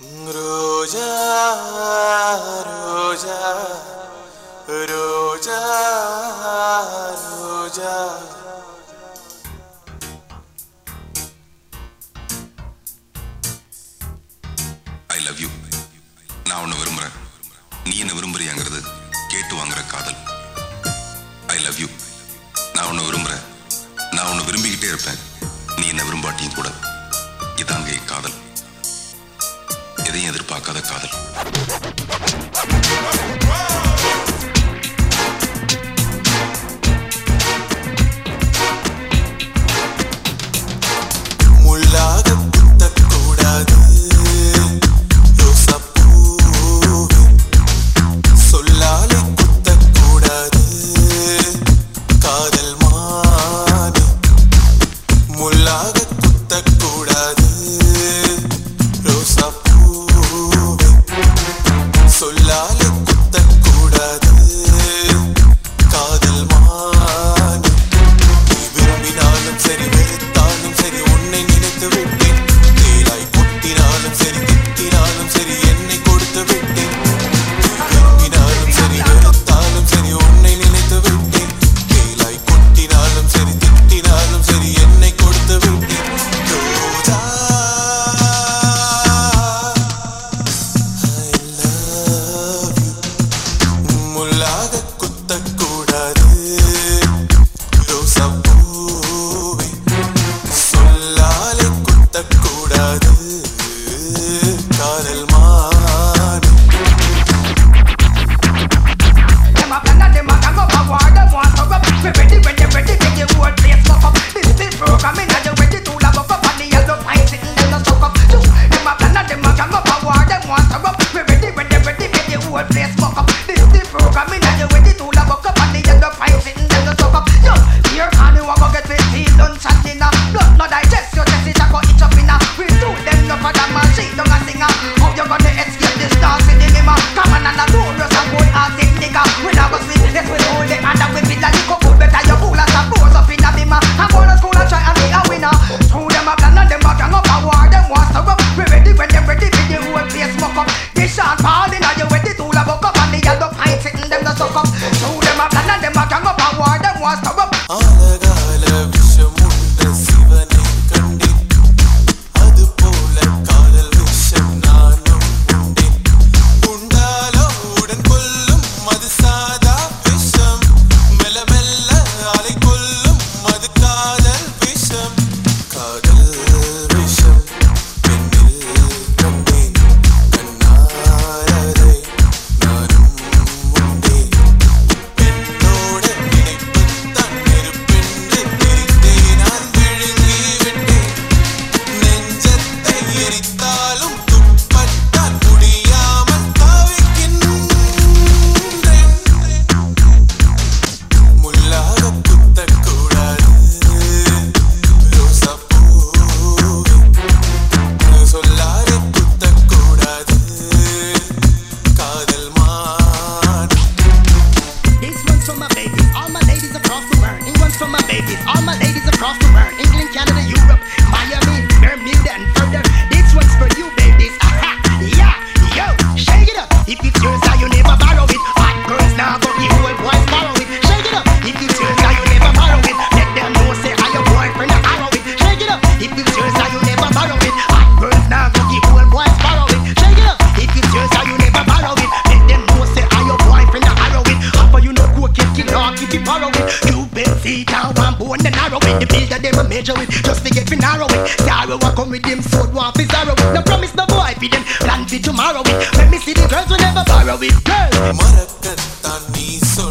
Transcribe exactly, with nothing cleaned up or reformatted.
Roja, Roja, Roja, Roja. I love you. நான் உன்னை விரும்புறேன். நீ என்ன விரும்புறியாங்கிறது கேட்டு வாங்குற காதல். I love you. நான் உன்னை விரும்புறேன். நான் உன்னை விரும்பிக்கிட்டே இருப்பேன். நீ என்ன விரும்பாட்டியும் கூட. இதாங்க என் காதல். எதையும் எதிர்பார்க்காத காதல். முள்ளாக குத்தக்கூடாது ரோசாப்பூவே, சொல்லாலே குத்தக்கூடாது காதல் மானே. முள்ளாக குத்தக்கூடாது ரோசாப்பூவே, சொல்லாலே குத்தக்கூடாது காதல் மானே. நீ விரும்பினாலும் சரி வெறுத்தாலும் சரி உன்னை நினைத்து விட்டேன். தேலாய் கொட்டினாலும் சரி திட்டினாலும் சரி என்னை கொடுத்து விட்டேன். நீ விரும்பினாலும் சரி வெறுத்தாலும் சரி உன்னை நினைத்து விட்டேன். தேலாய் கொட்டினாலும் சரி திட்டினாலும் சரி என்னை கொடுத்து விட்டேன். ரோஜா I love you. முள்ளாக குத்தக்கூடாது ரோசாப்பூவே, சொல்லாலே குத்தக்கூடாது காதல் மானே. Them a plan and them a gang up a war. Them want to rub. We ready when they ready. Make the whole place fuck up. This is programming and you ready to love up. And the yellow pine sitting them no suck up. Them a plan and them a gang up a war. Them want to rub. We ready when they ready. Make the whole place fuck up. This is programming and you ready to love up. And the yellow pine sitting them no suck up. Yo, here can you walk get with feel lunch and dinner. Blood no digest your test it a go itch up inna. We do them no for the machine don't a singer. How you gonna escape this dance in the lima? Come on and a do your some boy ass in nigga. We never sleep, let's we hold it and we feel like you could better your fool as a pose up in a bima. I'm gonna school and try and be a winner. Through them a plan and them a gang up a war. Them want to rub. We ready when them ready for the whole place smoke up. This shot falling and you ready to love up. And the yellow pine sitting them the suck up. Through them a plan and them a gang up a war. Them want to rub. ஆலகால விஷமுண்ட சிவனை கண்டேன், அது போல காதல் விஷம் நானும் உண்டேன். உண்டாலோ உடன் கொல்லும் அது சாதா விஷம், மெல்ல மெல்ல அலை கொல்லும் அது காதல் விஷம். காதல் விஷம் பெண்ணில் கண்டேன், கண்ணாரதை நானும் உண்டேன். பெண்ணோட நினைப்புத்தான் நெருப்பென்று தெரிந்தே நான் விழுங்கி விட்டேன். நெஞ்சத்தை எரித்தாலும் துப்பத்தான் முடியாமல் தவிக்கின்றேன். முள்ளாக குத்தக்கூடாது ரோசாப்பூவே, சொல்லாலே குத்தக்கூடாது காதல் மானே. This one's for my babies, all my ladies across the world. This one's for my babies, all my ladies across the world. England, Canada, Europe, Miami, Bermuda, and further. This one's for you, babies. Aha, yeah, yo, shake it up. If it's yours, now you never borrow it. Hot girls now go the whole boys borrow it. Shake it up. If it's yours, now you never borrow it. Let them know say I your boyfriend and borrow it. Shake it up. If it's yours, now you never borrow it. Hot girls now go the whole boys borrow it. Shake it up. If it's yours, now you never borrow it. Let them know say I your boyfriend and borrow it. How you know go kick it off if you borrow it. You bet see down one bone and narrow it. The builder them a measure it just to get me narrow it. Sorrow will come with them sword one for sorrow it. No promise no boy for them plan for tomorrow it. When me see the girls we never borrow it. Girls. மறக்கத்தான் நீ சொல்